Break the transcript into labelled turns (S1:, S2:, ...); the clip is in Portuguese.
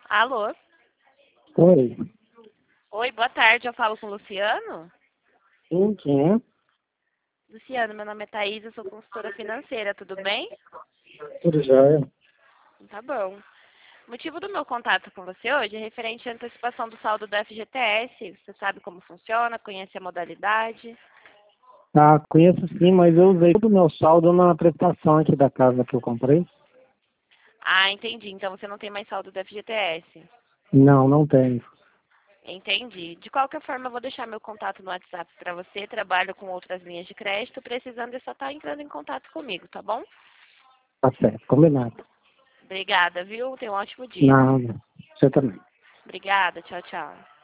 S1: Alô?
S2: Oi,
S1: Oi, boa tarde. Eu falo com o Luciano?
S2: quem é?
S1: Luciano, meu nome é Thaís, eu sou consultora financeira, tudo bem?
S2: Tudo jóia?
S1: Tá bom. O motivo do meu contato com você hoje é referente à antecipação do saldo do FGTS. Você sabe como funciona, conhece a modalidade?
S2: Ah, conheço sim, mas eu usei todo o meu saldo na prestação aqui da casa que eu comprei.
S1: Ah, entendi. Então você não tem mais saldo do FGTS.
S2: Não, não tenho.
S1: Entendi. De qualquer forma, eu vou deixar meu contato no WhatsApp para você. Trabalho com outras linhas de crédito. Precisando, é só estar entrando em contato comigo, tá bom?
S2: Tá certo, combinado.
S1: Obrigada, viu? Tenha um ótimo dia.
S2: Nada. Você também.
S1: Obrigada. Tchau, tchau.